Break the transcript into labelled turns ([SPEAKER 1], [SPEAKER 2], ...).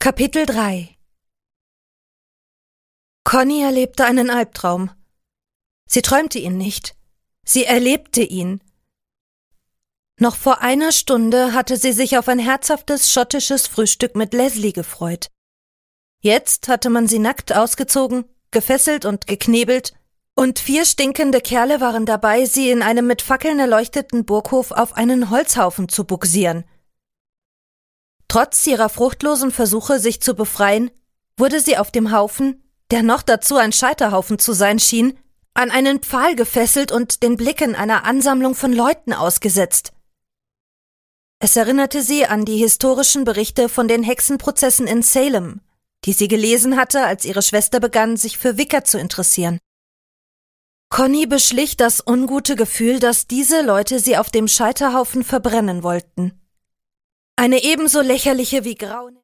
[SPEAKER 1] Kapitel 3 Connie erlebte einen Albtraum. Sie träumte ihn nicht. Sie erlebte ihn. Noch vor einer Stunde hatte sie sich auf ein herzhaftes schottisches Frühstück mit Leslie gefreut. Jetzt hatte man sie nackt ausgezogen, gefesselt und geknebelt, und 4 stinkende Kerle waren dabei, sie in einem mit Fackeln erleuchteten Burghof auf einen Holzhaufen zu bugsieren. Trotz ihrer fruchtlosen Versuche, sich zu befreien, wurde sie auf dem Haufen, der noch dazu ein Scheiterhaufen zu sein schien, an einen Pfahl gefesselt und den Blicken einer Ansammlung von Leuten ausgesetzt. Es erinnerte sie an die historischen Berichte von den Hexenprozessen in Salem, die sie gelesen hatte, als ihre Schwester begann, sich für Wicca zu interessieren. Connie beschlich das ungute Gefühl, dass diese Leute sie auf dem Scheiterhaufen verbrennen wollten. Eine ebenso lächerliche wie grauenhafte